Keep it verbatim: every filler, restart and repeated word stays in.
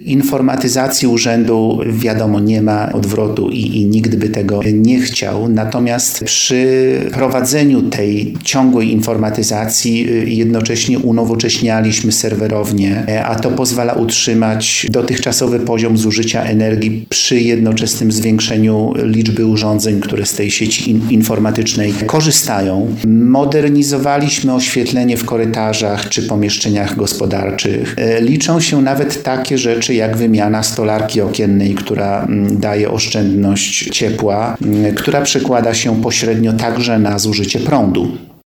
Informatyzacji urzędu wiadomo nie ma odwrotu i, i nikt by tego nie chciał. Natomiast przy prowadzeniu tej ciągłej informatyzacji jednocześnie unowocześnialiśmy serwerownię, a to pozwala utrzymać dotychczasowy poziom zużycia energii przy jednoczesnym zwiększeniu liczby urządzeń, które z tej sieci in- informatycznej korzystają. Modernizowaliśmy oświetlenie w korytarzach czy pomieszczeniach gospodarczych. Liczą się nawet takie rzeczy jak wymiana stolarki okiennej, która daje oszczędność ciepła, która przekłada się pośrednio także na zużycie prądu.